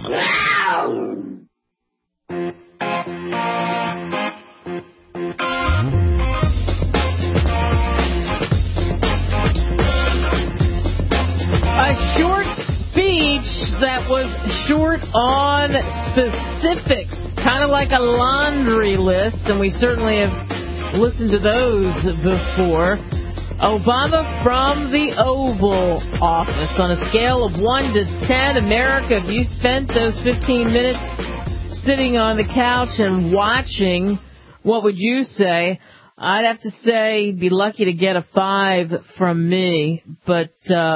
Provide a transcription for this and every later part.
A short speech that was short on specifics, kind of like a laundry list, and we certainly have listened to those before. Obama from the Oval Office. On a scale of 1 to 10, America, if you spent those 15 minutes sitting on the couch and watching, what would you say? I'd have to say, be lucky to get a 5 from me, but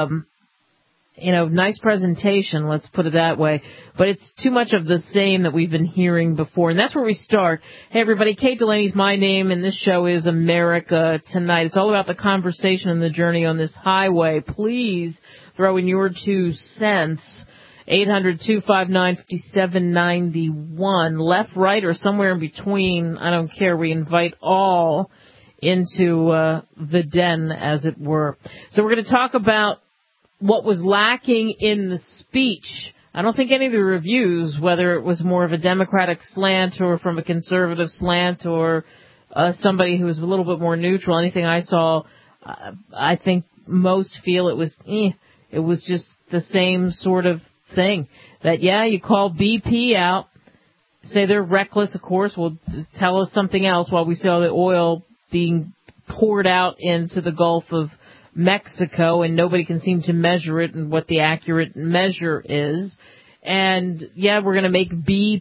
nice presentation, let's put it that way. But it's too much of the same that we've been hearing before. And that's where we start. Hey, everybody, Kate Delaney's my name, and this show is America Tonight. It's all about the conversation and the journey on this highway. Please throw in your 2 cents. 800-259-5791. Left, right, or somewhere in between. I don't care. We invite all into the den, as it were. So we're going to talk about what was lacking in the speech. I don't think any of the reviews, whether it was more of a Democratic slant or from a conservative slant or somebody who was a little bit more neutral, anything I saw, I think most feel it was just the same sort of thing. That, you call BP out, say they're reckless, of course, well, tell us something else while we saw the oil being poured out into the Gulf of Mexico, and nobody can seem to measure it and what the accurate measure is. And, we're going to make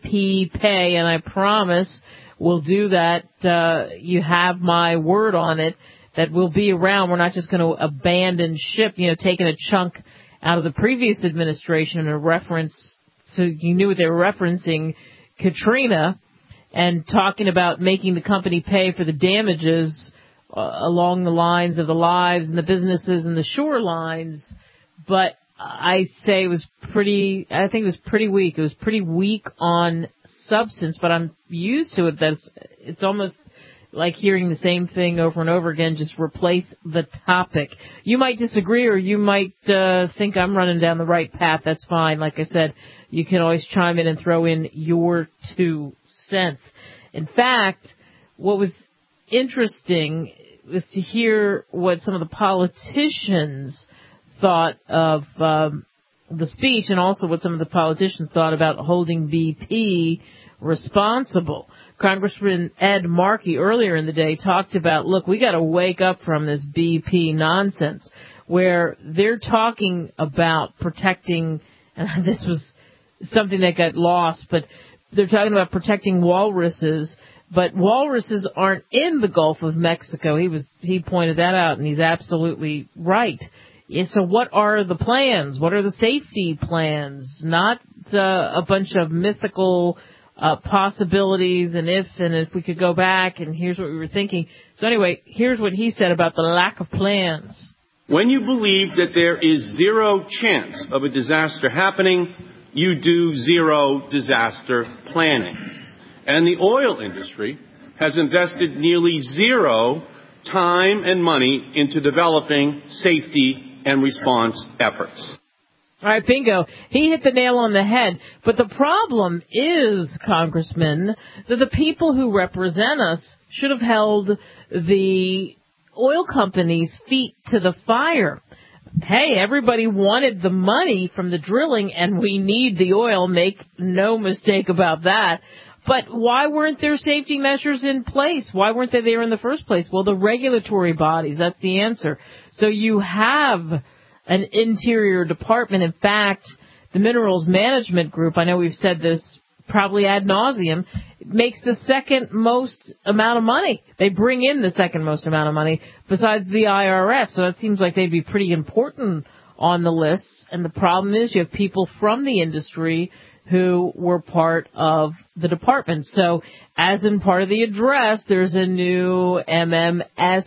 BP pay, and I promise we'll do that. You have my word on it that we'll be around. We're not just going to abandon ship, taking a chunk out of the previous administration in a reference to, you knew what they were referencing, Katrina, and talking about making the company pay for the damages along the lines of the lives and the businesses and the shorelines. But I think it was pretty weak. It was pretty weak on substance, but I'm used to it. It's almost like hearing the same thing over and over again, just replace the topic. You might disagree, or you might think I'm running down the right path. That's fine. Like I said, you can always chime in and throw in your 2 cents. In fact, what was interesting was to hear what some of the politicians thought of the speech, and also what some of the politicians thought about holding BP responsible. Congressman Ed Markey earlier in the day talked about, look, we got to wake up from this BP nonsense, where they're talking about protecting, and this was something that got lost, but they're talking about protecting walruses. But walruses aren't in the Gulf of Mexico. He pointed that out, and he's absolutely right. So what are the plans? What are the safety plans? Not a bunch of mythical possibilities and if we could go back, and here's what we were thinking. So anyway, here's what he said about the lack of plans. When you believe that there is zero chance of a disaster happening, you do zero disaster planning. And the oil industry has invested nearly zero time and money into developing safety and response efforts. All right, bingo. He hit the nail on the head. But the problem is, Congressman, that the people who represent us should have held the oil companies' feet to the fire. Hey, everybody wanted the money from the drilling, and we need the oil. Make no mistake about that. But why weren't there safety measures in place? Why weren't they there in the first place? Well, the regulatory bodies, that's the answer. So you have an interior department. In fact, the Minerals Management Group, I know we've said this probably ad nauseum, makes the second most amount of money. They bring in the second most amount of money besides the IRS. So it seems like they'd be pretty important on the lists. And the problem is you have people from the industry who were part of the department. So as in part of the address, there's a new MMS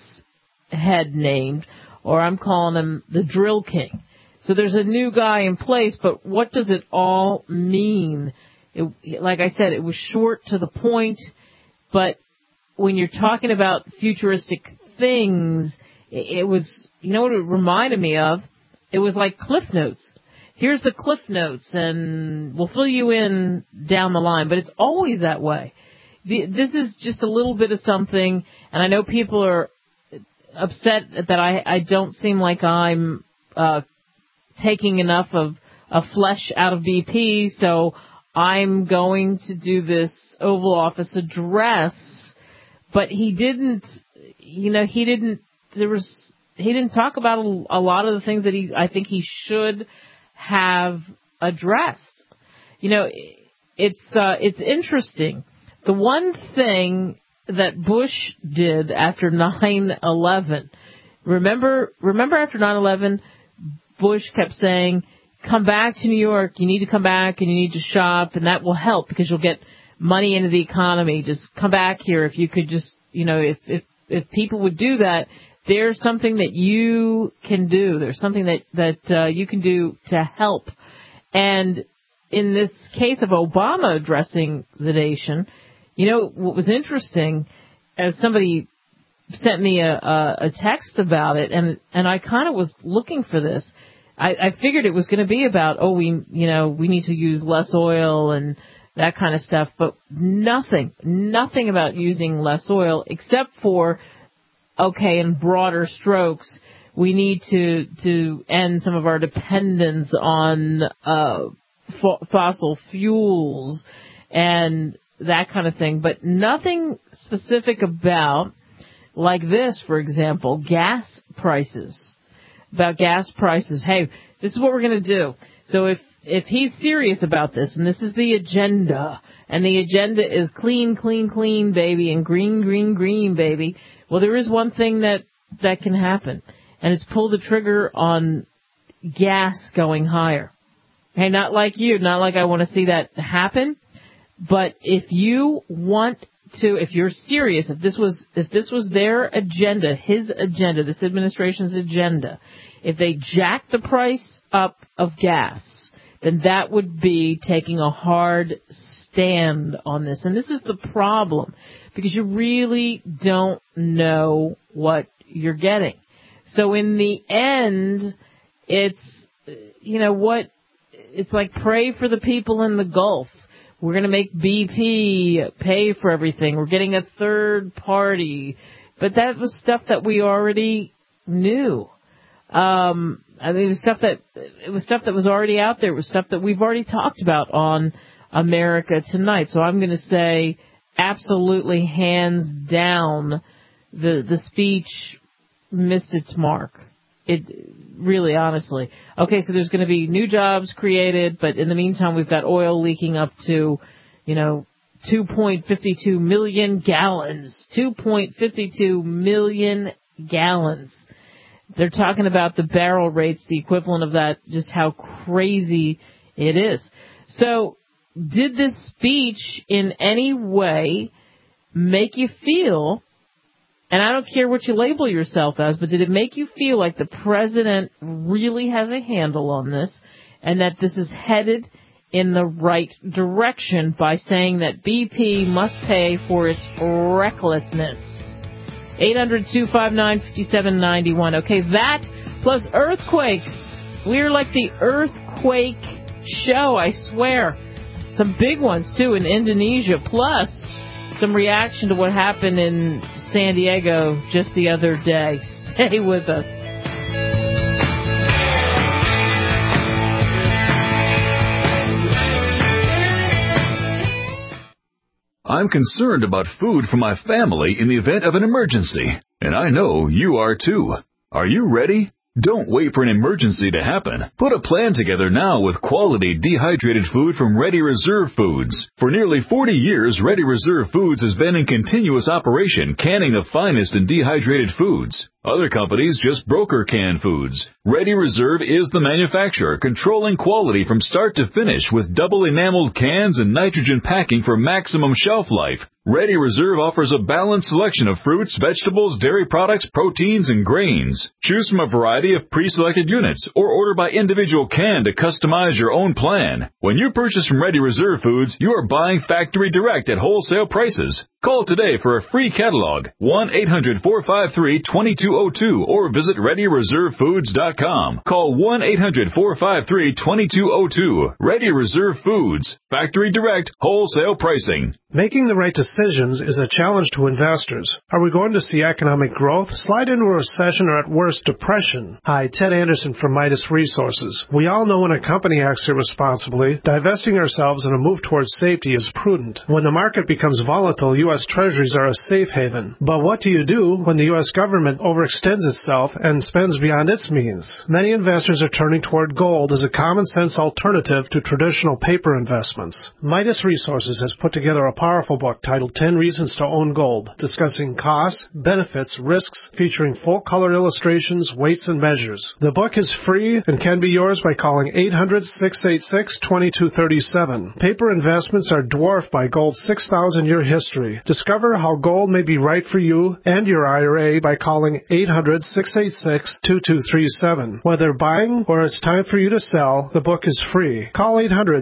head named, or I'm calling him the Drill King. So there's a new guy in place, but what does it all mean? Like I said, it was short to the point, but when you're talking about futuristic things, it was, you know what it reminded me of? It was like Cliff Notes. here's the cliff notes, and we'll fill you in down the line. But it's always that way. This is just a little bit of something, and I know people are upset that I don't seem like I'm taking enough of flesh out of BP, so I'm going to do this Oval Office address. But he didn't talk about a lot of the things that I think he should have addressed. It's interesting. The one thing that Bush did after 9/11, remember after 9/11, Bush kept saying, come back to New York, you need to come back and you need to shop, and that will help because you'll get money into the economy. Just come back here. If you could just, if people would do that, there's something that you can do. There's something that you can do to help. And in this case of Obama addressing the nation, what was interesting, as somebody sent me a text about it, and I kind of was looking for this. I figured it was going to be about, we need to use less oil and that kind of stuff, but nothing about using less oil except for, in broader strokes, we need to end some of our dependence on fossil fuels and that kind of thing, but nothing specific about, like this, for example, gas prices. About gas prices. Hey, this is what we're going to do. So if he's serious about this, and this is the agenda, and the agenda is clean, clean, clean, baby, and green, green, green, baby, well, there is one thing that can happen, and it's pull the trigger on gas going higher. Hey, not like I want to see that happen, but if you want to, if you're serious, if this was their agenda, his agenda, this administration's agenda, if they jack the price up of gas, then that would be taking a hard stand on this. And this is the problem, because you really don't know what you're getting. So in the end, it's like pray for the people in the Gulf. We're going to make BP pay for everything. We're getting a third party. But that was stuff that we already knew. It was stuff that was already out there. It was stuff that we've already talked about on America Tonight. So I'm going to say absolutely hands down the speech missed its mark. It really, honestly. Okay, so there's going to be new jobs created, but in the meantime, we've got oil leaking up to, 2.52 million gallons. 2.52 million gallons. They're talking about the barrel rates, the equivalent of that, just how crazy it is. So, did this speech in any way make you feel, and I don't care what you label yourself as, but did it make you feel like the president really has a handle on this and that this is headed in the right direction by saying that BP must pay for its recklessness? 800-259-5791. Okay, that plus earthquakes. We're like the earthquake show, I swear. Some big ones, too, in Indonesia, plus some reaction to what happened in San Diego just the other day. Stay with us. I'm concerned about food for my family in the event of an emergency, and I know you are too. Are you ready? Don't wait for an emergency to happen. Put a plan together now with quality dehydrated food from Ready Reserve Foods. For nearly 40 years, Ready Reserve Foods has been in continuous operation, canning the finest in dehydrated foods. Other companies just broker canned foods. Ready Reserve is the manufacturer, controlling quality from start to finish with double enameled cans and nitrogen packing for maximum shelf life. Ready Reserve offers a balanced selection of fruits, vegetables, dairy products, proteins, and grains. Choose from a variety of pre-selected units or order by individual can to customize your own plan. When you purchase from Ready Reserve Foods, you are buying factory direct at wholesale prices. Call today for a free catalog, 1-800-453-2202, or visit ReadyReserveFoods.com. Call 1-800-453-2202. Ready Reserve Foods. Factory direct, wholesale pricing. Making the right decisions is a challenge to investors. Are we going to see economic growth, slide into a recession, or at worst, depression? Hi, Ted Anderson from Midas Resources. We all know when a company acts irresponsibly, divesting ourselves in a move towards safety is prudent. When the market becomes volatile, U.S. Treasuries are a safe haven. But what do you do when the U.S. government overextends itself and spends beyond its means? Many investors are turning toward gold as a common-sense alternative to traditional paper investments. Midas Resources has put together a powerful book titled 10 Reasons to Own Gold, discussing costs, benefits, risks, featuring full-color illustrations, weights, and measures. The book is free and can be yours by calling 800-686-2237. Paper investments are dwarfed by gold's 6,000-year history. Discover how gold may be right for you and your IRA by calling 800-686-2237. Whether buying or it's time for you to sell, the book is free. Call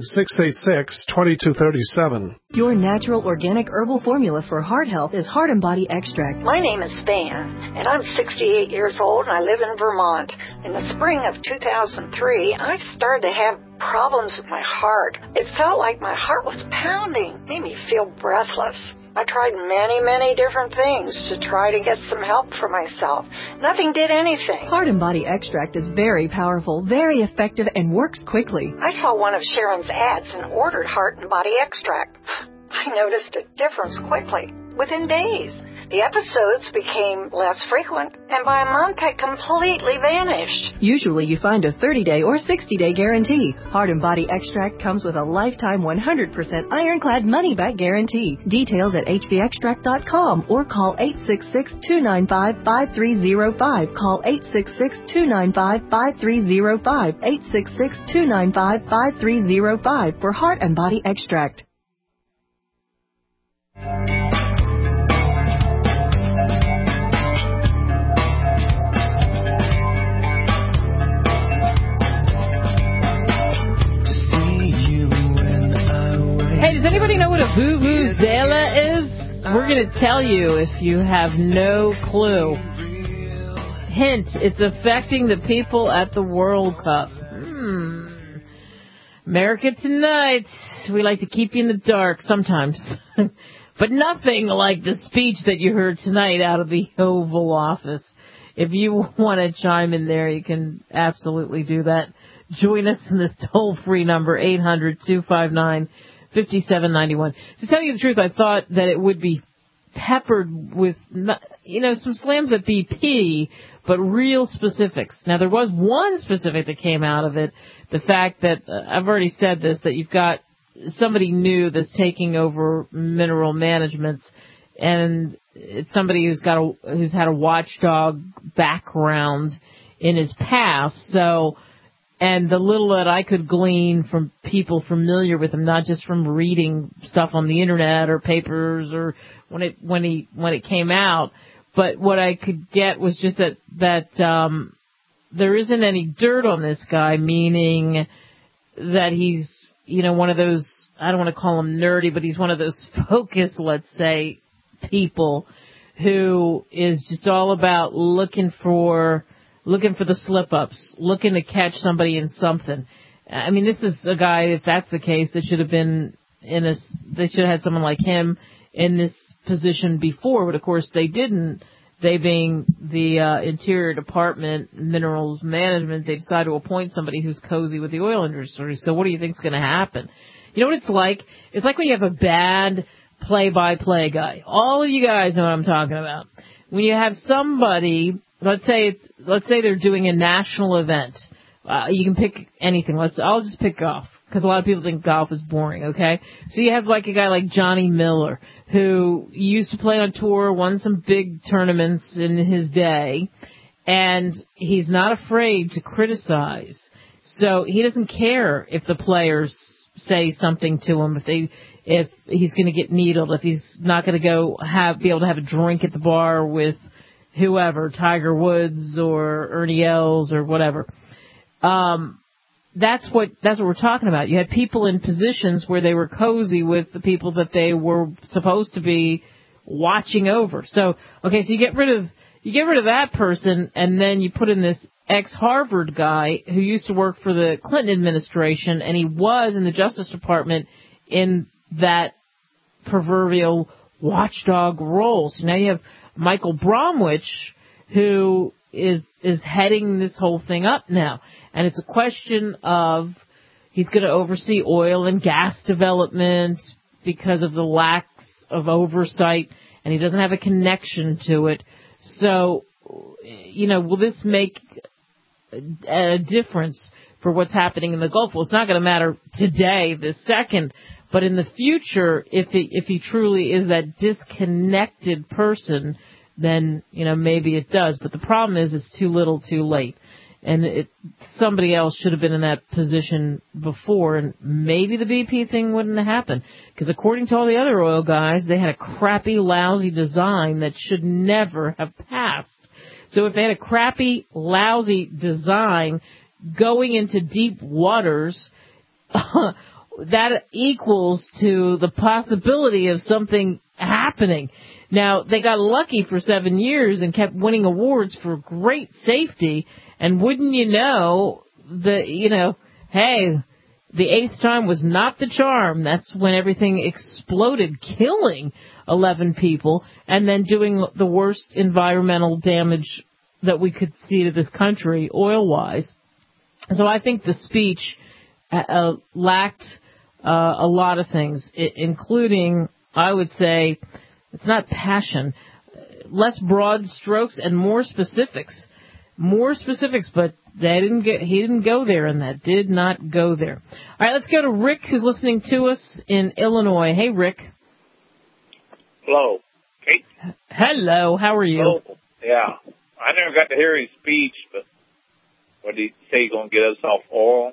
800-686-2237. Your natural organic herbal formula for heart health is Heart and Body Extract. My name is Van, and I'm 68 years old, and I live in Vermont. In the spring of 2003, I started to have problems with my heart. It felt like my heart was pounding, made me feel breathless. I tried many different things to try to get some help for myself. Nothing did anything. Heart and Body Extract is very powerful, very effective, and works quickly. I saw one of Sharon's ads and ordered Heart and Body Extract. I noticed a difference quickly, within days. The episodes became less frequent, and by a month had completely vanished. Usually you find a 30-day or 60-day guarantee. Heart and Body Extract comes with a lifetime 100% ironclad money-back guarantee. Details at hvextract.com or call 866-295-5305. Call 866-295-5305. 866-295-5305 for Heart and Body Extract. Hey, does anybody know what a vuvuzela is? We're going to tell you if you have no clue. Hint, it's affecting the people at the World Cup. America Tonight. We like to keep you in the dark sometimes. But nothing like the speech that you heard tonight out of the Oval Office. If you want to chime in there, you can absolutely do that. Join us in this toll-free number, 800-259-5791. To tell you the truth, I thought that it would be peppered with, some slams at BP, but real specifics. Now, there was one specific that came out of it, the fact that, I've already said this, that you've got somebody new that's taking over mineral managements, and it's somebody who's had a watchdog background in his past. So, and the little that I could glean from people familiar with him, not just from reading stuff on the internet or papers or when it came out, but what I could get was just that there isn't any dirt on this guy, meaning that he's, one of those, I don't want to call him nerdy, but he's one of those focus, let's say, people who is just all about looking for the slip-ups, looking to catch somebody in something. I mean, this is a guy, if that's the case, that should have been they should have had someone like him in this position before, but of course they didn't. They being the Interior Department, Minerals Management, they decided to appoint somebody who's cozy with the oil industry. So what do you think is going to happen? You know what it's like? It's like when you have a bad play-by-play guy. All of you guys know what I'm talking about. When you have somebody, let's say they're doing a national event. You can pick anything. I'll just pick golf, because a lot of people think golf is boring, okay? So you have like a guy like Johnny Miller, who used to play on tour, won some big tournaments in his day, and he's not afraid to criticize. So he doesn't care if the players say something to him, if he's going to get needled, if he's not going to be able to have a drink at the bar with whoever, Tiger Woods or Ernie Els or whatever. That's what we're talking about. You had people in positions where they were cozy with the people that they were supposed to be watching over. So, okay, so you get rid of that person, and then you put in this ex-Harvard guy who used to work for the Clinton administration, and he was in the Justice Department in that proverbial watchdog role. So now you have Michael Bromwich, who is heading this whole thing up now. And it's a question of he's going to oversee oil and gas development because of the lack of oversight, and he doesn't have a connection to it. So, will this make a difference for what's happening in the Gulf? Well, it's not going to matter today, this second, but in the future, if he truly is that disconnected person, then, maybe it does. But the problem is it's too little too late. And somebody else should have been in that position before, and maybe the BP thing wouldn't have happened. Because according to all the other oil guys, they had a crappy, lousy design that should never have passed. So if they had a crappy, lousy design going into deep waters, that equals to the possibility of something happening. Now, they got lucky for 7 years and kept winning awards for great safety. And wouldn't you know, hey, the 8th time was not the charm. That's when everything exploded, killing 11 people and then doing the worst environmental damage that we could see to this country oil-wise. So I think the speech lacked a lot of things, including, I would say, it's not passion, less broad strokes and more specifics. More specifics, but he didn't go there, and that did not go there. All right, let's go to Rick, who's listening to us in Illinois. Hey, Rick. Hello, Kate. Hello, how are you? Hello. Yeah, I never got to hear his speech, but what did he say? He's going to get us off oil?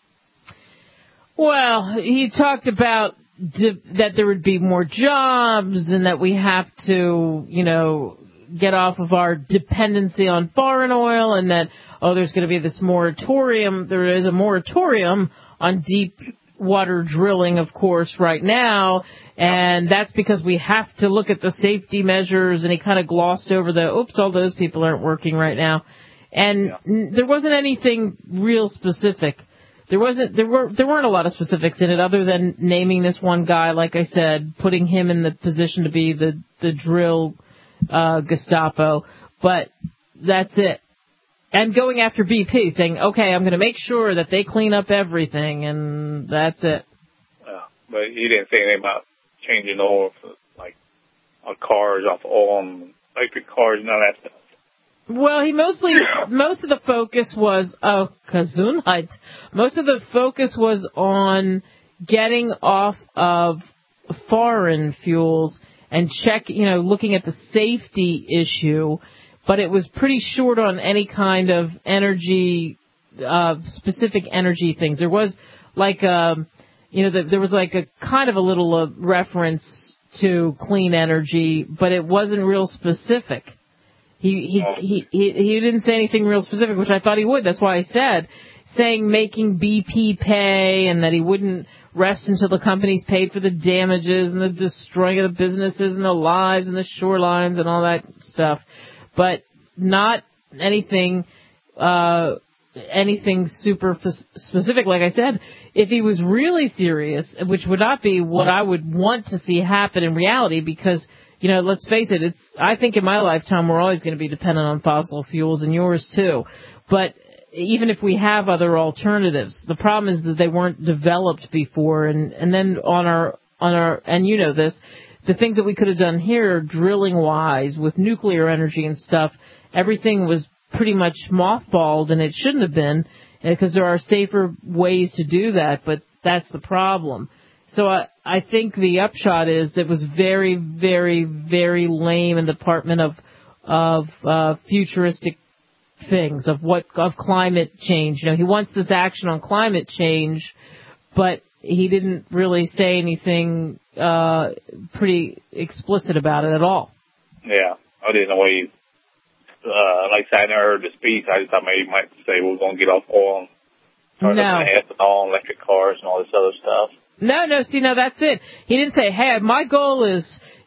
Well, he talked about that there would be more jobs and that we have to, get off of our dependency on foreign oil, and that, there's going to be this moratorium. There is a moratorium on deep water drilling, of course, right now, and that's because we have to look at the safety measures, and he kind of glossed over all those people aren't working right now. And there wasn't anything real specific. There weren't a lot of specifics in it other than naming this one guy, like I said, putting him in the position to be the drill Gestapo, but that's it. And going after BP, saying, okay, I'm going to make sure that they clean up everything, and that's it. But he didn't say anything about changing oil for, cars off oil and electric cars, none of that stuff. Well, most of the focus was, Gesundheit. Most of the focus was on getting off of foreign fuels and looking at the safety issue, but it was pretty short on any kind of energy, specific energy things. There was there was a kind of a little reference to clean energy, but it wasn't real specific. He didn't say anything real specific, which I thought he would. That's why I said, making BP pay, and that he wouldn't rest until the companies paid for the damages and the destroying of the businesses and the lives and the shorelines and all that stuff. But not anything super specific. Like I said, if he was really serious, which would not be what I would want to see happen in reality, because let's face it, I think in my lifetime we're always going to be dependent on fossil fuels, and yours too. But even if we have other alternatives, the problem is that they weren't developed before. And then on our, and this, the things that we could have done here, drilling wise, with nuclear energy and stuff, everything was pretty much mothballed, and it shouldn't have been, because there are safer ways to do that, but that's the problem. So I think the upshot is that it was very, very, very lame in the department of futuristic things, of climate change. He wants this action on climate change, but he didn't really say anything pretty explicit about it at all. Yeah, I didn't know what he, like I said, I never heard the speech. I just thought maybe he might say we're going to get off oil and start looking at ethanol, electric cars, and all this other stuff. No, see, that's it. He didn't say, hey, my goal is,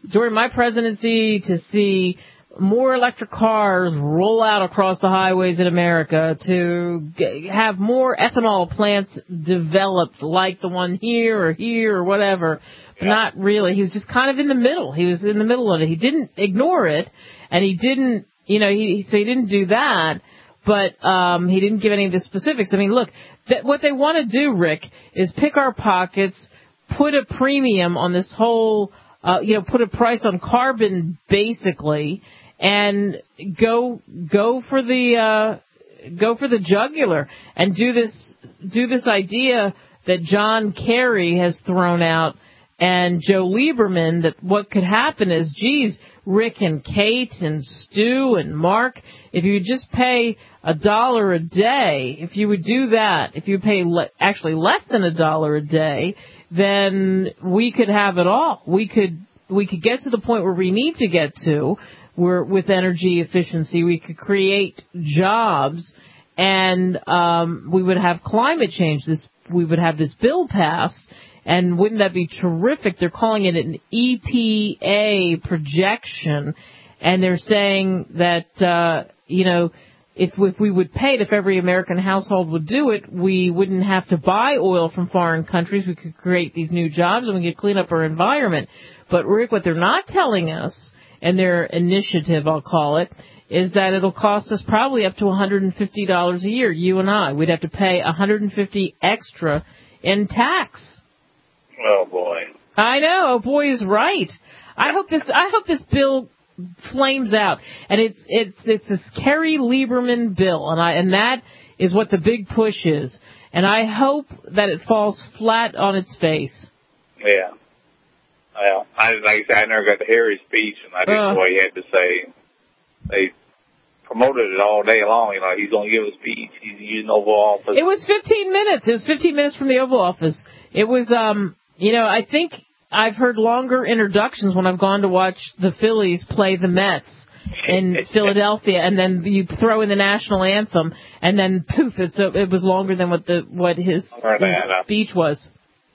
during my presidency to see more electric cars roll out across the highways in America, to have more ethanol plants developed like the one here or whatever. But not really. He was just kind of in the middle. He was in the middle of it. He didn't ignore it, and he didn't, he didn't do that, but he didn't give any of the specifics. I mean, look, what they want to do, Rick, is pick our pockets, put a premium on this whole, put a price on carbon, basically, and go for the jugular, and do this idea that John Kerry has thrown out and Joe Lieberman, that what could happen is, geez, Rick and Kate and Stu and Mark, if you would just pay $1 a day, if you would do that, if you pay actually less than $1 a day, then we could have it all. We could get to the point where we need to get to, where with energy efficiency we could create jobs, and we would have climate change. We would have this bill pass. And wouldn't that be terrific? They're calling it an EPA projection, and they're saying that, if we would pay it, if every American household would do it, we wouldn't have to buy oil from foreign countries. We could create these new jobs, and we could clean up our environment. But, Rick, what they're not telling us, and their initiative, I'll call it, is that it'll cost us probably up to $150 a year, you and I. We'd have to pay $150 extra in tax. Oh, boy. I know. Oh, boy is right. I hope this bill flames out, and it's this Kerry Lieberman bill, and that is what the big push is. And I hope that it falls flat on its face. Yeah. Well, like I said, I never got to hear his speech, and I didn't know what he had to say. They promoted it all day long. He's going to give a speech. He's using Oval Office. It was 15 minutes. It was 15 minutes from the Oval Office. It was, I think I've heard longer introductions when I've gone to watch the Phillies play the Mets in Philadelphia, and then you throw in the national anthem, and then poof, it was longer than what his speech was.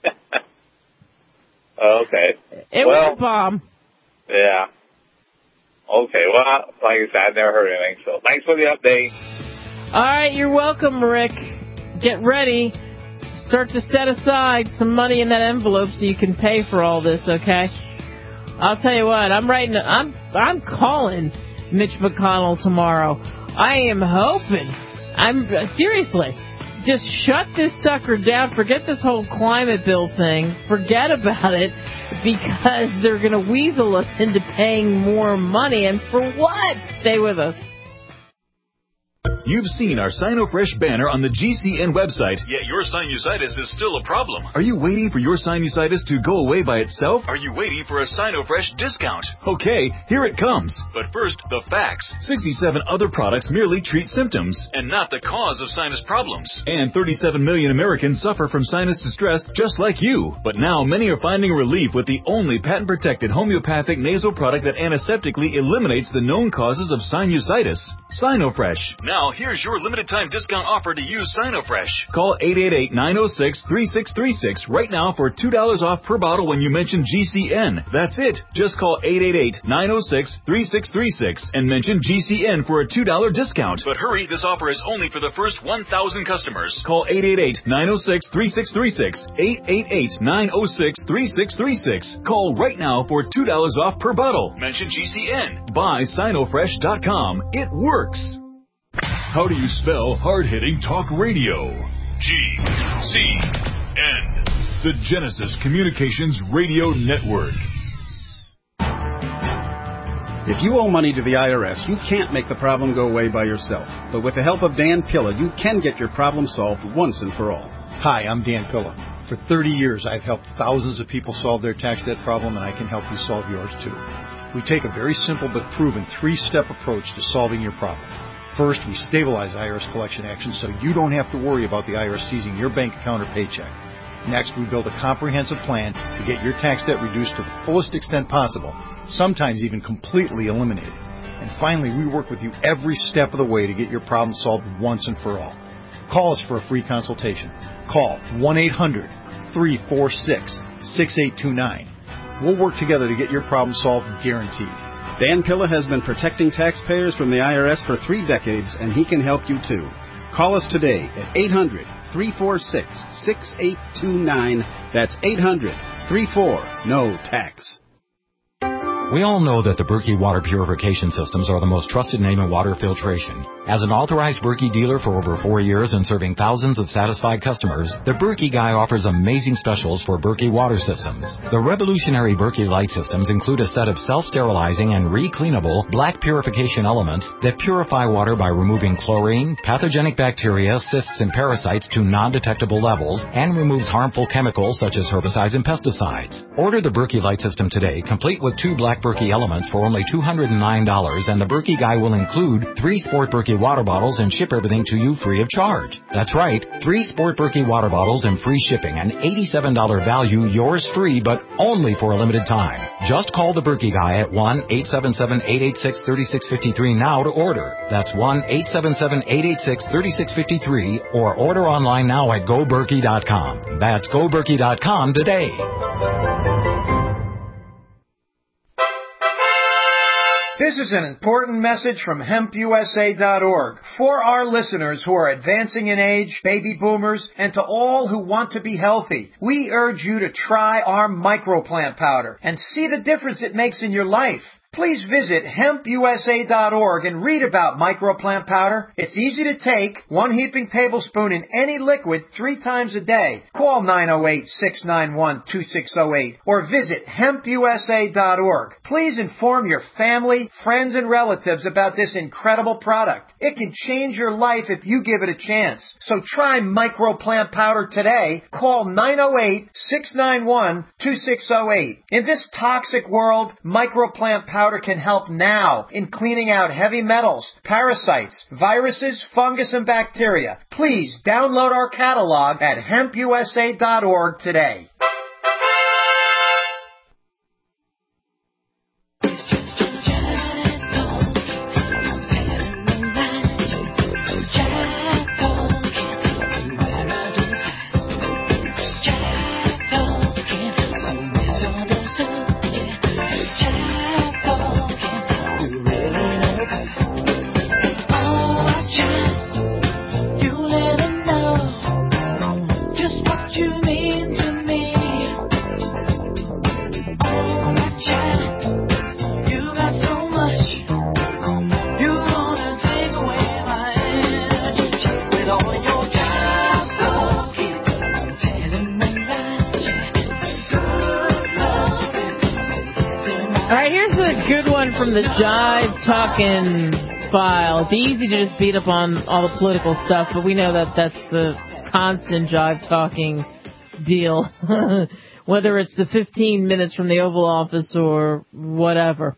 Okay. It was a bomb. Yeah. Okay, well, like I said, I've never heard anything, so thanks for the update. All right, you're welcome, Rick. Get ready. Start to set aside some money in that envelope so you can pay for all this, okay? I'll tell you what, I'm calling Mitch McConnell tomorrow. I am hoping, seriously, just shut this sucker down. Forget this whole climate bill thing. Forget about it, because they're going to weasel us into paying more money. And for what? Stay with us. You've seen our SinoFresh banner on the GCN website, yet your sinusitis is still a problem. Are you waiting for your sinusitis to go away by itself? Are you waiting for a SinoFresh discount? Okay, here it comes. But first, the facts. 67 other products merely treat symptoms and not the cause of sinus problems. And 37 million Americans suffer from sinus distress just like you. But now many are finding relief with the only patent-protected homeopathic nasal product that antiseptically eliminates the known causes of sinusitis. SinoFresh. Now, here's your limited-time discount offer to use SinoFresh. Call 888-906-3636 right now for $2 off per bottle when you mention GCN. That's it. Just call 888-906-3636 and mention GCN for a $2 discount. But hurry, this offer is only for the first 1,000 customers. Call 888-906-3636. 888-906-3636. Call right now for $2 off per bottle. Mention GCN. Buy SinoFresh.com. It works. How do you spell hard-hitting talk radio? GCN, the Genesis Communications Radio Network. If you owe money to the IRS, you can't make the problem go away by yourself. But with the help of Dan Pilla, you can get your problem solved once and for all. Hi, I'm Dan Pilla. For 30 years, I've helped thousands of people solve their tax debt problem, and I can help you solve yours too. We take a very simple but proven 3-step approach to solving your problem. First, we stabilize IRS collection actions so you don't have to worry about the IRS seizing your bank account or paycheck. Next, we build a comprehensive plan to get your tax debt reduced to the fullest extent possible, sometimes even completely eliminated. And finally, we work with you every step of the way to get your problem solved once and for all. Call us for a free consultation. Call 1-800-346-6829. We'll work together to get your problem solved, guaranteed. Dan Pilla has been protecting taxpayers from the IRS for 3 decades, and he can help you too. Call us today at 800-346-6829. That's 800-34-NO-TAX. We all know that the Berkey water purification systems are the most trusted name in water filtration. As an authorized Berkey dealer for over 4 years and serving thousands of satisfied customers, the Berkey Guy offers amazing specials for Berkey water systems. The revolutionary Berkey Light systems include a set of self-sterilizing and re-cleanable black purification elements that purify water by removing chlorine, pathogenic bacteria, cysts, and parasites to non-detectable levels, and removes harmful chemicals such as herbicides and pesticides. Order the Berkey Light system today, complete with 2 black Berkey elements for only $209, and the Berkey Guy will include 3 Sport Berkey water bottles and ship everything to you free of charge. That's right, 3 Sport Berkey water bottles and free shipping, an $87 value, yours free, but only for a limited time. Just call the Berkey Guy at 1-877-886-3653 now to order. That's 1-877-886-3653, or order online now at GoBerkey.com. That's GoBerkey.com today. This is an important message from HempUSA.org. For our listeners who are advancing in age, baby boomers, and to all who want to be healthy, we urge you to try our microplant powder and see the difference it makes in your life. Please visit HempUSA.org and read about microplant powder. It's easy to take, 1 heaping tablespoon in any liquid 3 times a day. Call 908-691-2608 or visit HempUSA.org. Please inform your family, friends, and relatives about this incredible product. It can change your life if you give it a chance. So try microplant powder today. Call 908-691-2608. In this toxic world, microplant powder can help now in cleaning out heavy metals, parasites, viruses, fungus, and bacteria. Please download our catalog at HempUSA.org today. From the Jive Talking file. It'd be easy to just beat up on all the political stuff, but we know that that's a constant Jive Talking deal, whether it's the 15 minutes from the Oval Office or whatever.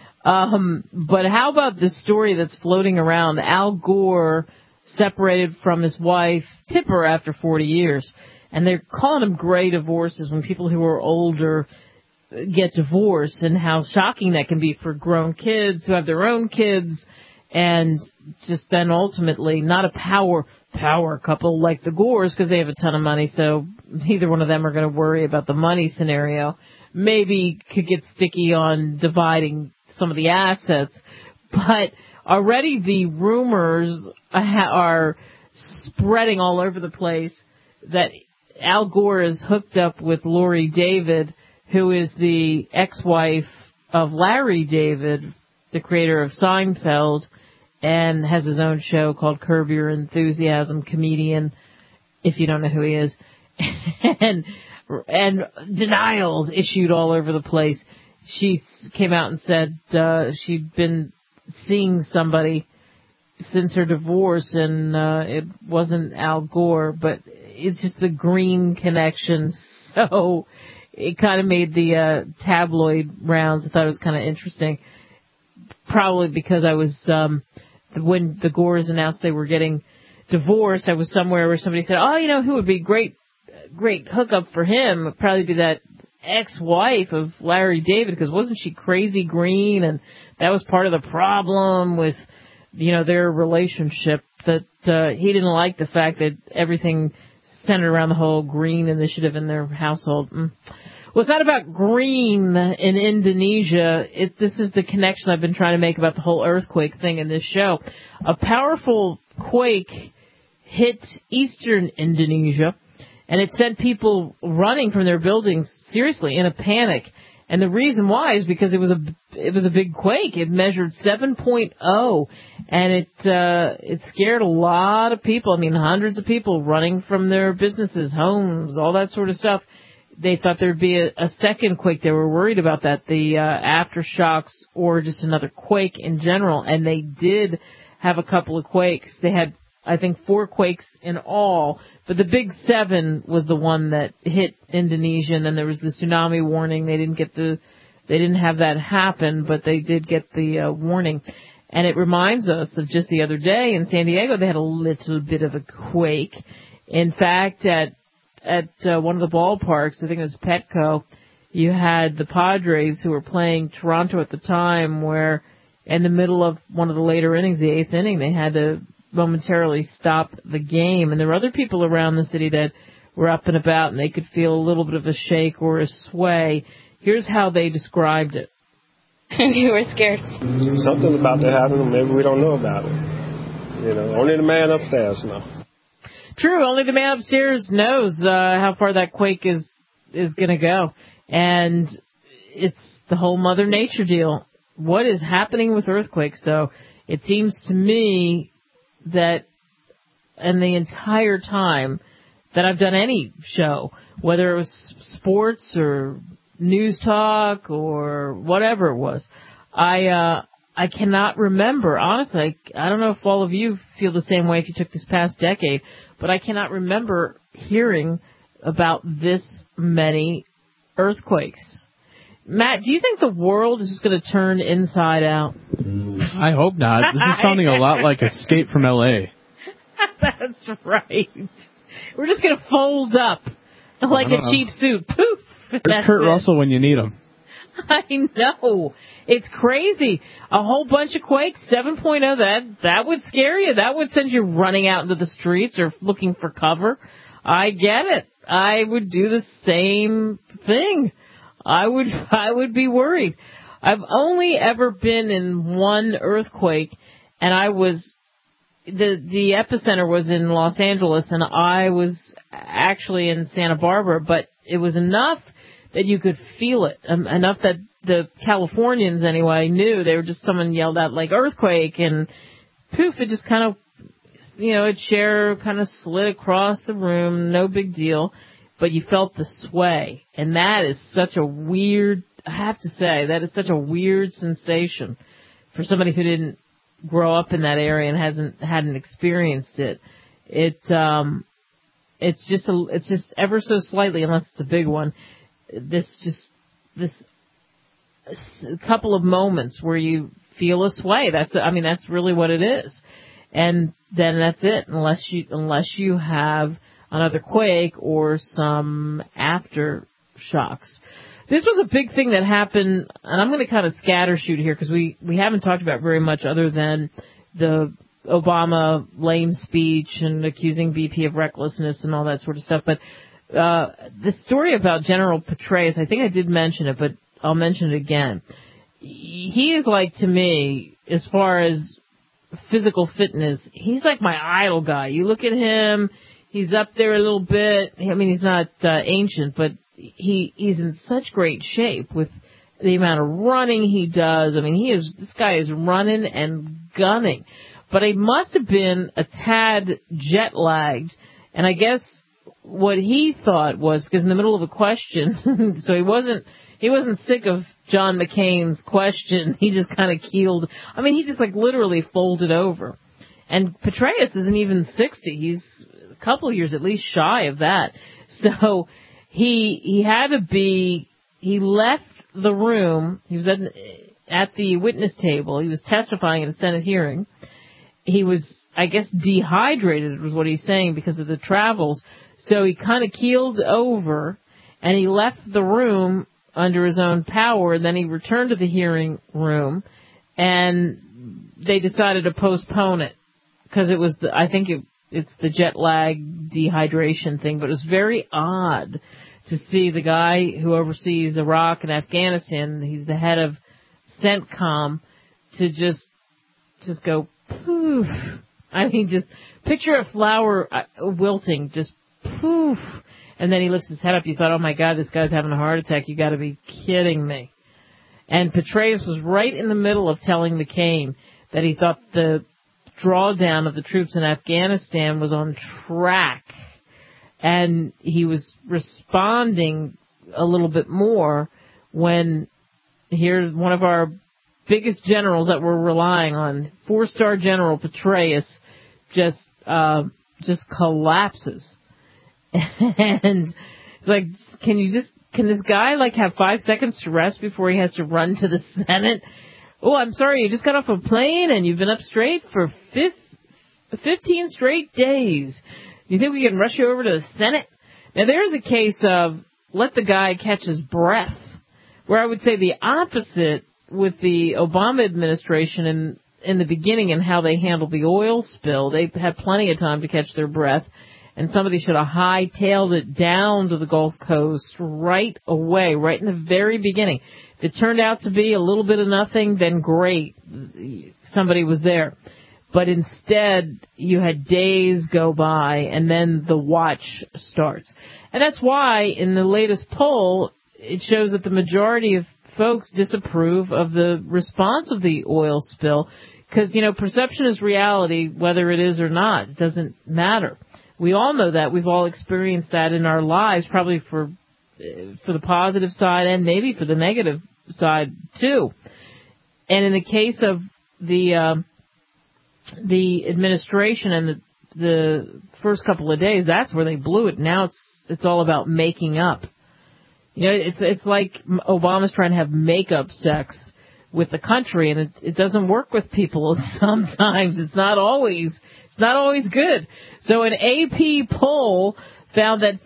But how about this story that's floating around? Al Gore separated from his wife, Tipper, after 40 years. And they're calling them gray divorces when people who are older get divorced, and how shocking that can be for grown kids who have their own kids, and just then ultimately not a power couple like the Gores, because they have a ton of money, so neither one of them are going to worry about the money scenario. Maybe could get sticky on dividing some of the assets, but already the rumors are spreading all over the place that Al Gore is hooked up with Lori David, who is the ex-wife of Larry David, the creator of Seinfeld, and has his own show called Curb Your Enthusiasm, comedian, if you don't know who he is. and denials issued all over the place. She came out and said she'd been seeing somebody since her divorce, and it wasn't Al Gore, but it's just the green connection. So it kind of made the tabloid rounds. I thought it was kind of interesting. Probably because I was, when the Gores announced they were getting divorced, I was somewhere where somebody said, oh, you know, who would be great hookup for him? Would probably be that ex-wife of Larry David, because wasn't she crazy green? And that was part of the problem with, you know, their relationship, that he didn't like the fact that everything centered around the whole green initiative in their household. Well, it's not about green in Indonesia. This is the connection I've been trying to make about the whole earthquake thing in this show. A powerful quake hit eastern Indonesia, and it sent people running from their buildings, seriously, in a panic. And the reason why is because it was a big quake. It measured 7.0, and it scared a lot of people. I mean, hundreds of people running from their businesses, homes, all that sort of stuff. They thought there'd be a second quake. They were worried about that, the aftershocks or just another quake in general. And they did have a couple of quakes. They had, I think, 4 quakes in all, but the big 7 was the one that hit Indonesia. And then there was the tsunami warning. They didn't have that happen, but they did get the warning. And it reminds us of just the other day in San Diego, they had a little bit of a quake. In fact, at one of the ballparks, I think it was Petco, you had the Padres who were playing Toronto at the time, where in the middle of one of the later innings, the 8th inning, they had to momentarily stop the game. And there were other people around the city that were up and about, and they could feel a little bit of a shake or a sway. Here's how they described it. You were scared. Something about to happen, maybe we don't know about it. You know, only the man upstairs knows. True, only the man upstairs knows how far that quake is going to go. And it's the whole Mother Nature deal. What is happening with earthquakes, though? It seems to me that in the entire time that I've done any show, whether it was sports or news talk or whatever it was, I cannot remember, honestly. I don't know if all of you feel the same way if you took this past decade, but I cannot remember hearing about this many earthquakes. Matt, do you think the world is just going to turn inside out? I hope not. This is sounding a lot like Escape from L.A. That's right. We're just going to fold up like a cheap suit. Poof. There's Kurt Russell when you need him. I know. It's crazy. A whole bunch of quakes, 7.0, that would scare you. That would send you running out into the streets or looking for cover. I get it. I would do the same thing. I would be worried. I've only ever been in one earthquake, and the epicenter was in Los Angeles, and I was actually in Santa Barbara, but it was enough that you could feel it, enough that the Californians, anyway, knew. They were just, someone yelled out, like, earthquake, and poof, it just kind of, a chair kind of slid across the room, no big deal, but you felt the sway. And that is such a weird, I have to say, that is such a weird sensation for somebody who didn't grow up in that area and hadn't experienced it. It's just ever so slightly, unless it's a big one, this couple of moments where you feel a sway. That's really what it is. And then that's it, unless you have another quake or some aftershocks. This was a big thing that happened, and I'm going to kind of scattershoot here because we haven't talked about very much other than the Obama lame speech and accusing BP of recklessness and all that sort of stuff. But the story about General Petraeus, I think I did mention it, but I'll mention it again. He is like, to me, as far as physical fitness, he's like my idol guy. You look at him, he's up there a little bit. I mean, he's not ancient, but he's in such great shape with the amount of running he does. I mean, this guy is running and gunning. But he must have been a tad jet lagged, and I guess what he thought was, because in the middle of a question, so he wasn't sick of John McCain's question. He just kind of keeled. I mean, he just like literally folded over. And Petraeus isn't even 60. He's a couple of years at least shy of that. So he left the room. He was at the witness table. He was testifying in a Senate hearing. He was, I guess, dehydrated was what he's saying because of the travels. So he kind of keeled over and he left the room under his own power. Then he returned to the hearing room and they decided to postpone it because it was it's the jet lag dehydration thing, but it was very odd to see the guy who oversees Iraq and Afghanistan, he's the head of CENTCOM, to just go poof. I mean, just picture a flower wilting, just poof. And then he lifts his head up. You thought, oh, my God, this guy's having a heart attack. You got to be kidding me. And Petraeus was right in the middle of telling McCain that he thought the drawdown of the troops in Afghanistan was on track. And he was responding a little bit more when here one of our biggest generals that we're relying on, 4-star General Petraeus, just collapses. And it's like, can this guy have 5 seconds to rest before he has to run to the Senate? Oh, I'm sorry, you just got off a plane and you've been up straight for 15 straight days. You think we can rush you over to the Senate? Now, there's a case of let the guy catch his breath, where I would say the opposite with the Obama administration in the beginning and how they handled the oil spill. They had plenty of time to catch their breath, and somebody should have hightailed it down to the Gulf Coast right away, right in the very beginning. If it turned out to be a little bit of nothing, then great. Somebody was there. But instead, you had days go by, and then the watch starts. And that's why, in the latest poll, it shows that the majority of folks disapprove of the response of the oil spill. Because, perception is reality, whether it is or not. It doesn't matter. We all know that. We've all experienced that in our lives, probably for the positive side and maybe for the negative side, too. And in the case of the administration and the first couple of days, that's where they blew it. Now it's all about making up. It's like Obama's trying to have make-up sex with the country, and it doesn't work with people sometimes. It's not always good. So an AP poll found that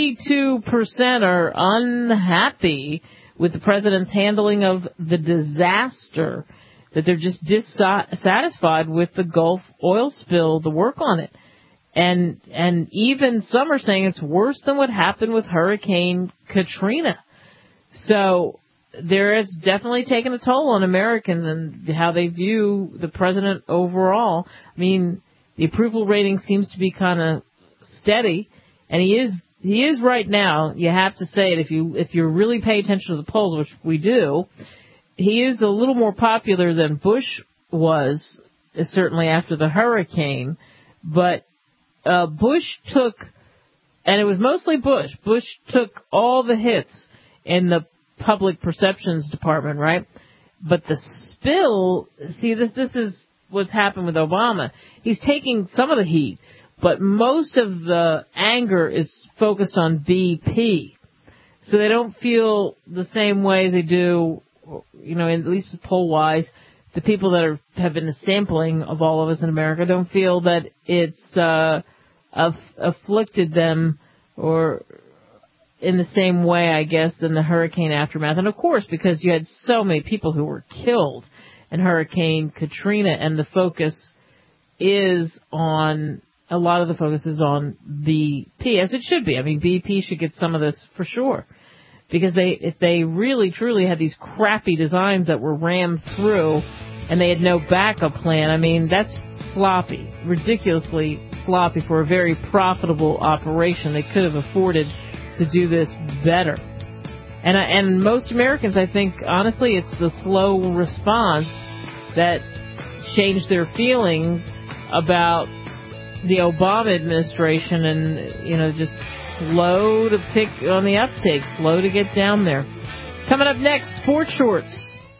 52% are unhappy with the president's handling of the disaster, that they're just dissatisfied with the Gulf oil spill, the work on it. And even some are saying it's worse than what happened with Hurricane Katrina. So there has definitely taken a toll on Americans and how they view the president overall. I mean, the approval rating seems to be kind of steady, and he is right now. You have to say it if you really pay attention to the polls, which we do. He is a little more popular than Bush was, certainly after the hurricane, but Bush took, and it was mostly Bush took all the hits in the public perceptions department, right? But the spill, see, this is what's happened with Obama. He's taking some of the heat, but most of the anger is focused on BP. So they don't feel the same way they do, at least poll-wise, the people that have been sampling of all of us in America don't feel that it's afflicted them or in the same way, I guess, than the hurricane aftermath. And, of course, because you had so many people who were killed in Hurricane Katrina, and the focus is on, a lot of the focus is on BP, as it should be. I mean, BP should get some of this for sure. Because if they really, truly had these crappy designs that were rammed through and they had no backup plan, I mean, that's sloppy, ridiculously sloppy for a very profitable operation. They could have afforded to do this better. And most Americans, I think, honestly, it's the slow response that changed their feelings about the Obama administration and, just slow to pick on the uptake, slow to get down there. Coming up next, Sports Shorts.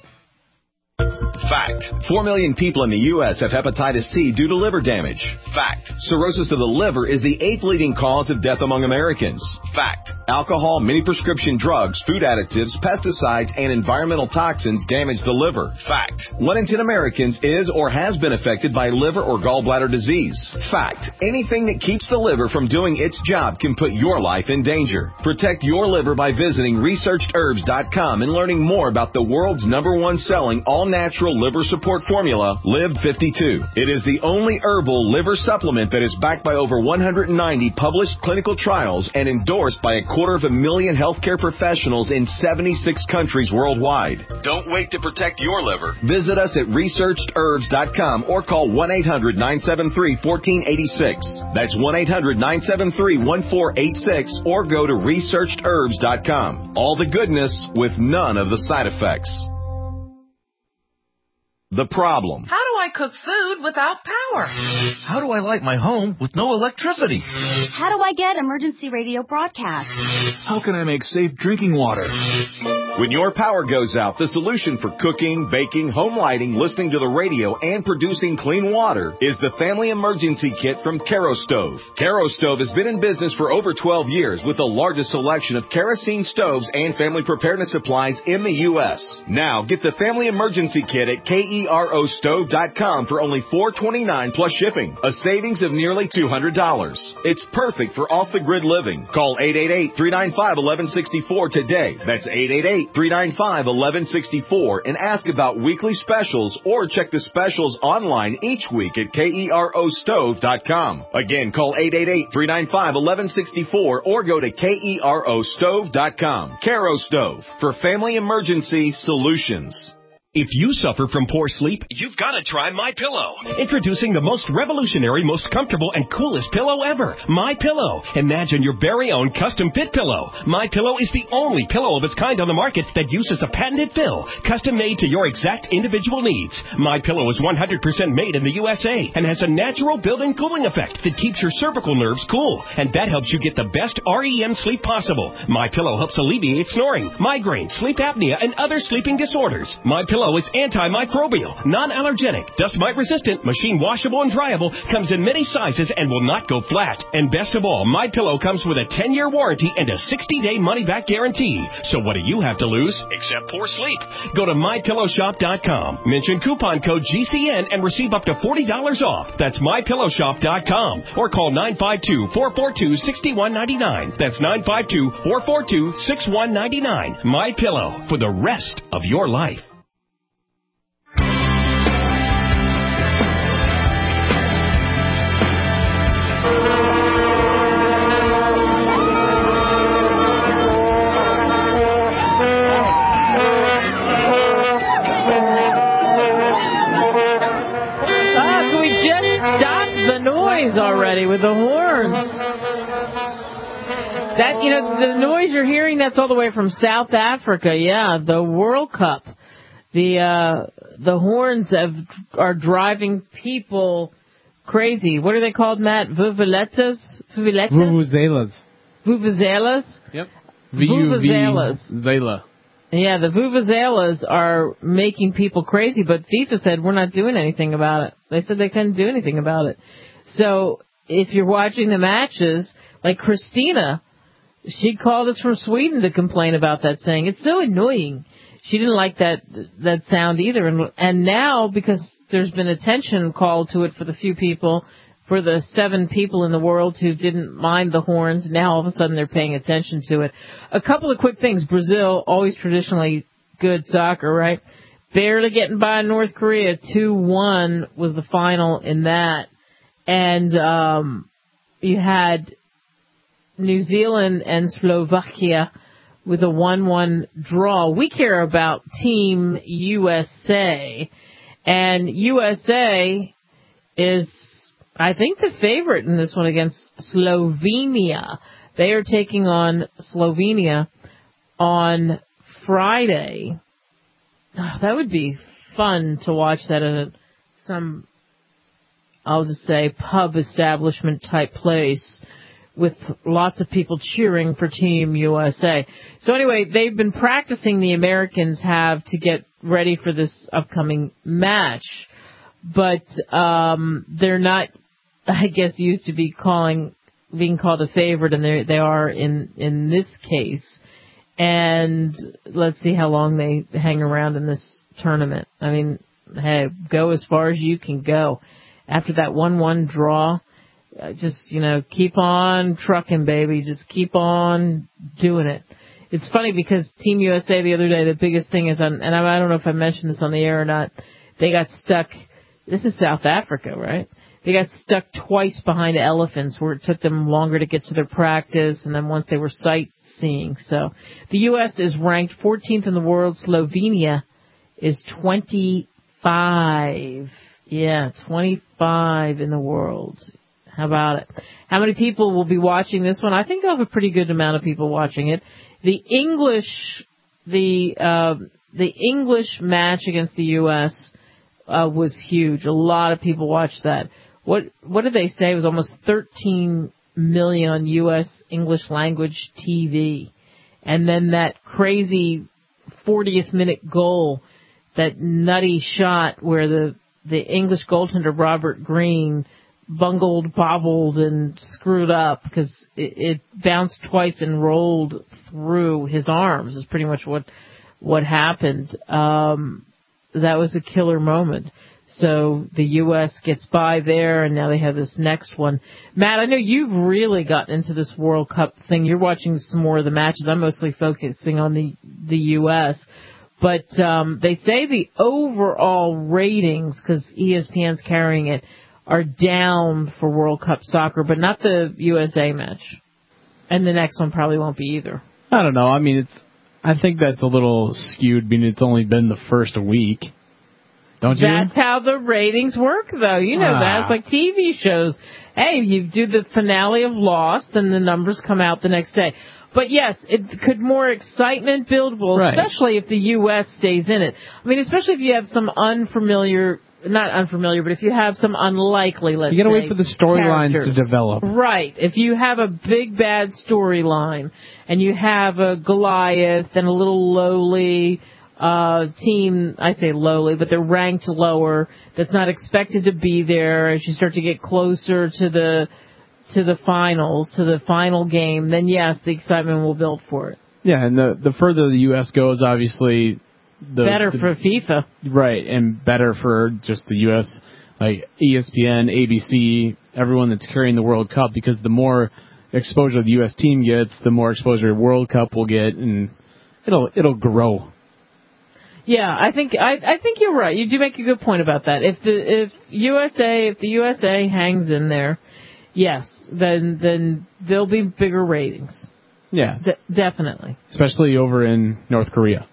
Fact. 4 million people in the U.S. have hepatitis C due to liver damage. Fact. Cirrhosis of the liver is the 8th leading cause of death among Americans. Fact. Alcohol, many prescription drugs, food additives, pesticides, and environmental toxins damage the liver. Fact. 1 in 10 Americans is or has been affected by liver or gallbladder disease. Fact. Anything that keeps the liver from doing its job can put your life in danger. Protect your liver by visiting ResearchedHerbs.com and learning more about the world's #1 selling all-natural liver support formula, Live 52. It is the only herbal liver supplement that is backed by over 190 published clinical trials and endorsed by 250,000 healthcare professionals in 76 countries worldwide. Don't wait to protect your liver. Visit us at researchedherbs.com or call 1-800-973-1486. That's 1-800-973-1486 or go to researchedherbs.com. All the goodness with none of the side effects. The problem. How do I cook food without power? How do I light my home with no electricity? How do I get emergency radio broadcasts? How can I make safe drinking water? When your power goes out, the solution for cooking, baking, home lighting, listening to the radio, and producing clean water is the Family Emergency Kit from Kerastove. Kerastove has been in business for over 12 years with the largest selection of kerosene stoves and family preparedness supplies in the U.S. Now, get the Family Emergency Kit at KEROstove.com for only $4.29 plus shipping, a savings of nearly $200. It's perfect for off-the-grid living. Call 888-395-1164 today. That's 888-395-1164 and ask about weekly specials or check the specials online each week at KEROstove.com. Again, call 888-395-1164 or go to KEROstove.com. Kerastove for family emergency solutions. If you suffer from poor sleep, you've got to try MyPillow. Introducing the most revolutionary, most comfortable, and coolest pillow ever, MyPillow. Imagine your very own custom-fit pillow. MyPillow is the only pillow of its kind on the market that uses a patented fill, custom-made to your exact individual needs. MyPillow is 100% made in the USA and has a natural built-in cooling effect that keeps your cervical nerves cool, and that helps you get the best REM sleep possible. MyPillow helps alleviate snoring, migraine, sleep apnea, and other sleeping disorders. MyPillow is antimicrobial, non-allergenic, dust mite resistant, machine washable and dryable, comes in many sizes and will not go flat. And best of all, MyPillow comes with a 10-year warranty and a 60-day money-back guarantee. So what do you have to lose except poor sleep? Go to MyPillowShop.com, mention coupon code GCN and receive up to $40 off. That's MyPillowShop.com or call 952-442-6199. That's 952-442-6199. MyPillow for the rest of your life. Already with the horns. That, the noise you're hearing, that's all the way from South Africa. Yeah, the World Cup. The horns are driving people crazy. What are they called, Matt? Vuvuzelas? Vuvuzelas? Yep. Vuvuzelas. Zela. Yeah, the vuvuzelas are making people crazy, but FIFA said we're not doing anything about it. They said they couldn't do anything about it. So if you're watching the matches, like Christina, she called us from Sweden to complain about that, saying it's so annoying. She didn't like that sound either. And now, because there's been attention called to it for the few people, for the 7 people in the world who didn't mind the horns, now all of a sudden they're paying attention to it. A couple of quick things. Brazil, always traditionally good soccer, right? Barely getting by North Korea. 2-1 was the final in that. And you had New Zealand and Slovakia with a 1-1 draw. We care about Team USA. And USA is, I think, the favorite in this one against Slovenia. They are taking on Slovenia on Friday. Oh, that would be fun to watch that at some, I'll just say, pub establishment type place with lots of people cheering for Team USA. So anyway, they've been practicing, the Americans have, to get ready for this upcoming match. But they're not, I guess, used to being called a favorite, and they are in this case. And let's see how long they hang around in this tournament. I mean, hey, go as far as you can go. After that 1-1 draw, just, keep on trucking, baby. Just keep on doing it. It's funny because Team USA the other day, the biggest thing is, and I don't know if I mentioned this on the air or not, they got stuck. This is South Africa, right? They got stuck twice behind elephants where it took them longer to get to their practice, and then once they were sightseeing. So the U.S. is ranked 14th in the world. Slovenia is 25. Yeah, 25 in the world. How about it? How many people will be watching this one? I think I'll have a pretty good amount of people watching it. The English match against the U.S. Was huge. A lot of people watched that. What did they say? It was almost 13 million on U.S. English language TV. And then that crazy 40th minute goal, that nutty shot where the English goaltender Robert Green bungled, bobbled, and screwed up because it bounced twice and rolled through his arms is pretty much what happened. That was a killer moment. So the U.S. gets by there, and now they have this next one. Matt, I know you've really gotten into this World Cup thing. You're watching some more of the matches. I'm mostly focusing on the U.S., but they say the overall ratings, because ESPN's carrying it, are down for World Cup soccer, but not the USA match. And the next one probably won't be either. I don't know. I mean, I think that's a little skewed, being it's only been the first week. Don't you? That's how the ratings work, though. You know that. It's like TV shows. Hey, you do the finale of Lost, and the numbers come out the next day. But yes, could more excitement build? Well, right. Especially if the U.S. stays in it. I mean, especially if you have some not unfamiliar, but if you have some unlikely, let's say, you got to wait for the storylines to develop. Right. If you have a big, bad storyline, and you have a Goliath and a little lowly team, I say lowly, but they're ranked lower, that's not expected to be there as you start to get closer to the finals, to the final game, then yes, the excitement will build for it. Yeah, and the further the U.S. goes, obviously, better for FIFA. Right, and better for just the U.S., like ESPN, ABC, everyone that's carrying the World Cup, because the more exposure the U.S. team gets, the more exposure the World Cup will get, and it'll grow. Yeah, I think you're right. You do make a good point about that. If the USA hangs in there, yes, then there'll be bigger ratings. Yeah, definitely. Especially over in North Korea.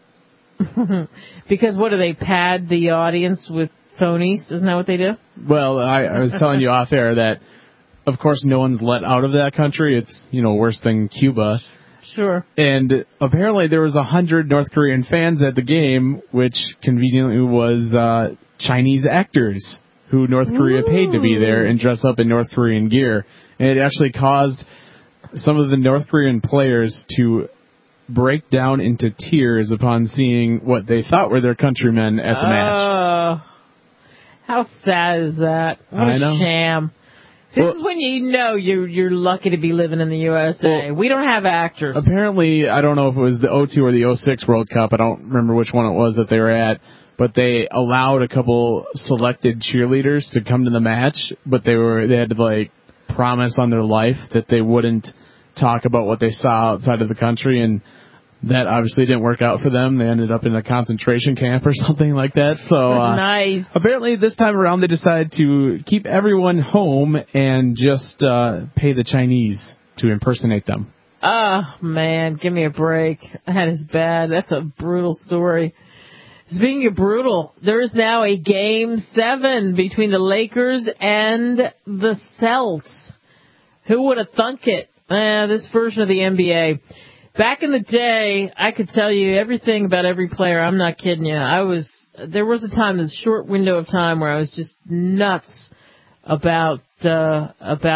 Because what do they pad the audience with phonies? Isn't that what they do? Well, I was telling you off air that, of course, no one's let out of that country. It's worse than Cuba. Sure. And apparently there was 100 North Korean fans at the game, which conveniently was Chinese actors who North Korea paid to be there and dress up in North Korean gear. And it actually caused some of the North Korean players to break down into tears upon seeing what they thought were their countrymen at the match. How sad is that? What a sham. This is when you're lucky to be living in the USA. We don't have actors. Apparently, I don't know if it was the 02 or the 06 World Cup. I don't remember which one it was that they were at. But they allowed a couple selected cheerleaders to come to the match. But they had to promise on their life that they wouldn't talk about what they saw outside of the country. And that obviously didn't work out for them. They ended up in a concentration camp or something like that. So nice. Apparently this time around they decided to keep everyone home and just pay the Chinese to impersonate them. Oh, man, give me a break. That is bad. That's a brutal story. Speaking of brutal, there is now a Game 7 between the Lakers and the Celtics. Who would have thunk it? This version of the NBA. Back in the day, I could tell you everything about every player. I'm not kidding you. There was a time, this short window of time, where I was just nuts about the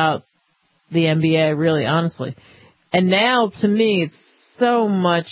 NBA, really, honestly. And now, to me, it's so much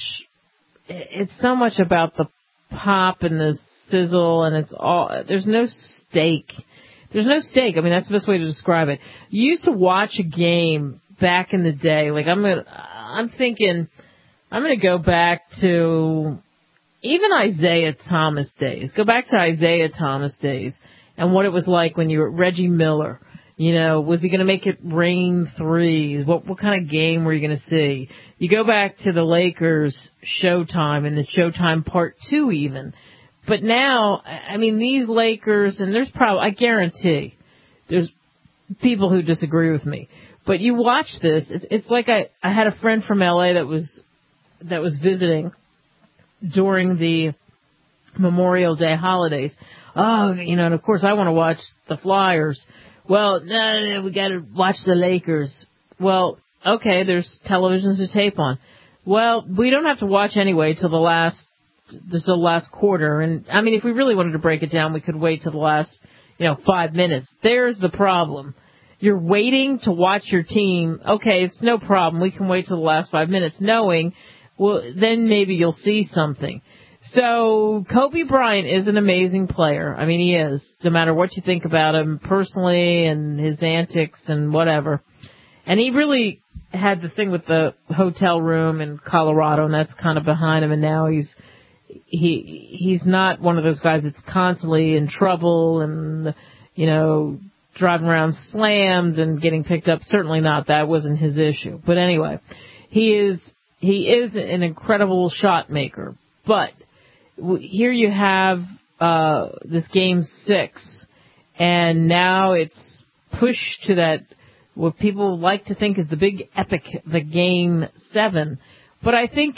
about the pop and the sizzle, and there's no stake. There's no stake. I mean, that's the best way to describe it. You used to watch a game back in the day. I'm thinking, I'm going to go back to even Isaiah Thomas days. Go back to Isaiah Thomas days and what it was like when you were Reggie Miller. Was he going to make it rain threes? What kind of game were you going to see? You go back to the Lakers Showtime and the Showtime Part 2 even. But now, I mean, these Lakers, and I guarantee, there's people who disagree with me. But you watch this, it's like I had a friend from LA that was visiting during the Memorial Day holidays. Oh, and of course I want to watch the Flyers. Well, no, we got to watch the Lakers. Well, okay, there's televisions to tape on. Well, we don't have to watch anyway till the last quarter. And I mean, if we really wanted to break it down, we could wait till the last, 5 minutes. There's the problem. You're waiting to watch your team. Okay, it's no problem. We can wait till the last 5 minutes, knowing, well, then maybe you'll see something. So Kobe Bryant is an amazing player. I mean, he is, no matter what you think about him personally and his antics and whatever. And he really had the thing with the hotel room in Colorado, and that's kind of behind him. And now he's not one of those guys that's constantly in trouble and, driving around slammed and getting picked up. Certainly not. That wasn't his issue. But anyway, he is an incredible shot maker. But here you have this Game 6, and now it's pushed to that what people like to think is the big epic, the Game 7. But I think,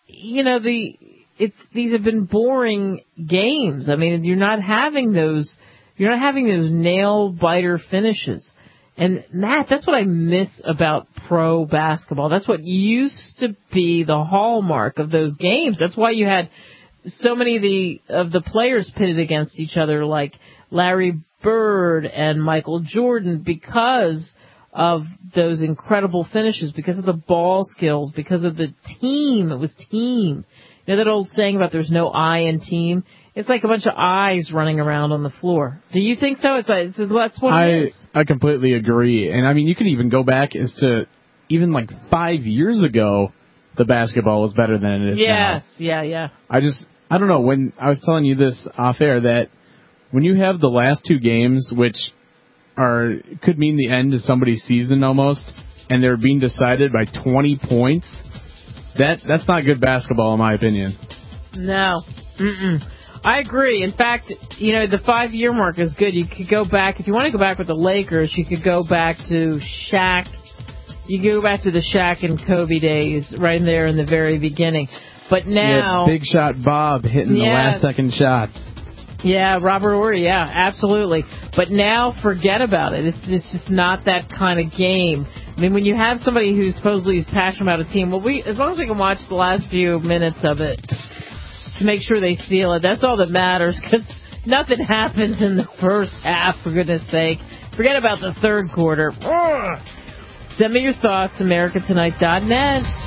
these have been boring games. I mean, you're not having those nail biter finishes. And Matt, that's what I miss about pro basketball. That's what used to be the hallmark of those games. That's why you had so many of the players pitted against each other, like Larry Bird and Michael Jordan, because of those incredible finishes, because of the ball skills, because of the team. It was team. That old saying about there's no I in team? It's like a bunch of eyes running around on the floor. Do you think so? That's what it is. I completely agree. And, I mean, you could even go back as to even like 5 years ago, the basketball was better than it is now. Yes, yeah. I don't know, when I was telling you this off air, that when you have the last two games, which could mean the end of somebody's season almost, and they're being decided by 20 points, that's not good basketball in my opinion. No. I agree. In fact, the 5-year mark is good. You could go back, if you want to go back with the Lakers, you could go back to Shaq. You could go back to the Shaq and Kobe days right there in the very beginning. But now... Big Shot Bob hitting the last-second shots. Yeah, Robert Horry, yeah, absolutely. But now, forget about it. It's just not that kind of game. I mean, when you have somebody who supposedly is passionate about a team, as long as we can watch the last few minutes of it to make sure they feel it, that's all that matters, because nothing happens in the first half, for goodness sake. Forget about the third quarter. Send me your thoughts, americatonight.net.